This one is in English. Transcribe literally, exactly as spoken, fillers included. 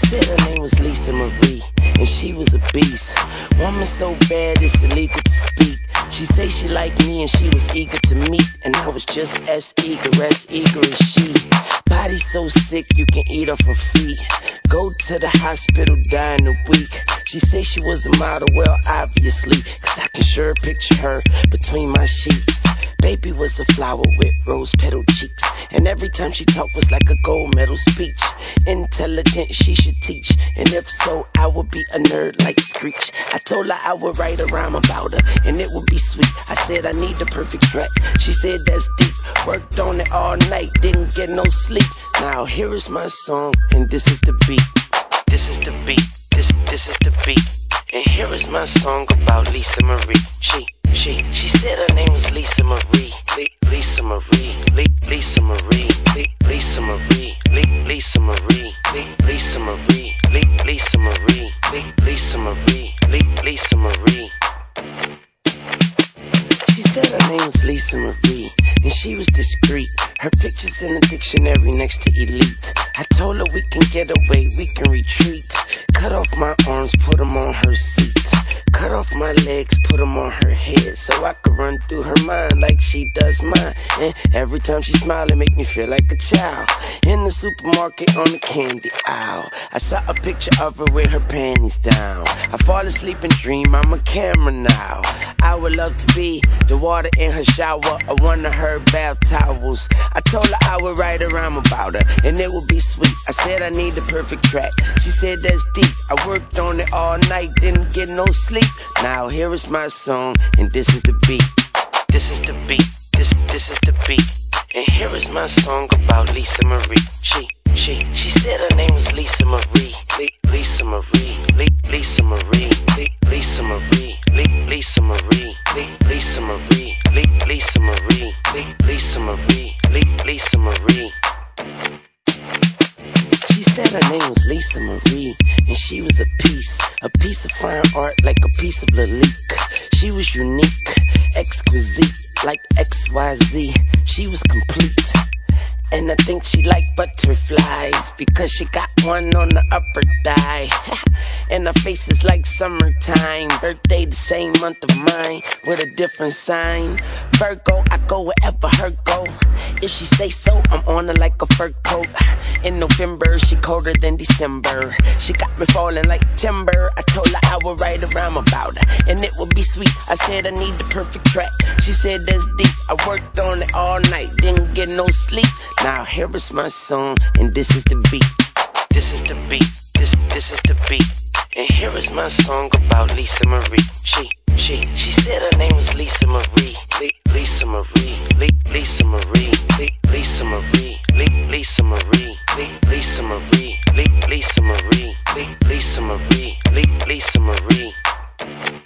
said her name was Lisa Marie, and she was a beast. Woman so bad it's illegal to speak. She say she liked me and she was eager to meet, and I was just as eager, as eager as she. Body so sick you can eat off her feet. Go to the hospital, die in a week. She say she was a model, well obviously, cause I can sure picture her between my sheets. Baby was a flower with rose petal cheeks, and every time she talked was like a gold medal speech. Intelligent, she should teach, and if so, I would be a nerd like Screech. I told her I would write a rhyme about her, and it would be sweet. I said I need the perfect track. She said that's deep. Worked on it all night, didn't get no sleep. Now here is my song, and this is the beat. This is the beat. This this is the beat. And here is my song about Lisa Marie. She she she said her name was Lisa Marie. Le Lisa Marie. Le Lisa Marie. Le Lisa Marie. Le Lisa Marie. Le Lisa Marie. Le Lisa Marie. Le Lisa Marie. Le Lisa Marie. She said her name was Lisa Marie, and she was discreet. Her picture's in the dictionary next to elite. I told her we can get away, we can retreat. Cut off my arms, put them on her seat. Cut off my legs, put them on her head, so I could run through her mind like she does mine. And every time she smile, it make me feel like a child in the supermarket on the candy aisle. I saw a picture of her with her panties down. I fall asleep and dream I'm a camera now. I would love to be the water in her shower or one of her bath towels. I told her I would write a rhyme about her, and it would be sweet. I said I need the perfect track. She said that's deep. I worked on it all night, didn't get no sleep. Now here is my song, and this is the beat. This is the beat. This this is the beat. And here is my song about Lisa Marie. She she she said her name was Lisa Marie. Le Lisa Marie. Le Lisa Marie. Le Lisa Marie. Le Lisa Marie. Le Lisa Marie. Le Lisa Marie. Le Lisa Marie. Le Lisa Marie. She said her name was Lisa Marie, and she was a piece, a piece of fine art like a piece of Lalique. She was unique, exquisite, like X Y Z. She was complete, and I think she liked butterflies because she got one on the upper thigh. And her face is like summertime, birthday the same month of mine, with a different sign. Virgo, I go wherever her go. If she say so, I'm on her like a fur coat. In November, she colder than December. She got me falling like timber. I told her I would write a rhyme about her, and it would be sweet. I said I need the perfect track. She said that's deep. I worked on it all night, didn't get no sleep. Now here is my song, and this is the beat. This is the beat. This this is the beat. And here is my song about Lisa Marie. She she she said her name was Lisa Marie. Le Lisa Marie. Le Lisa Marie. Le Lisa Marie. Le Lisa Marie. Le Lisa Marie. Le Lisa Marie. Le Lisa Marie. Le Lisa Marie.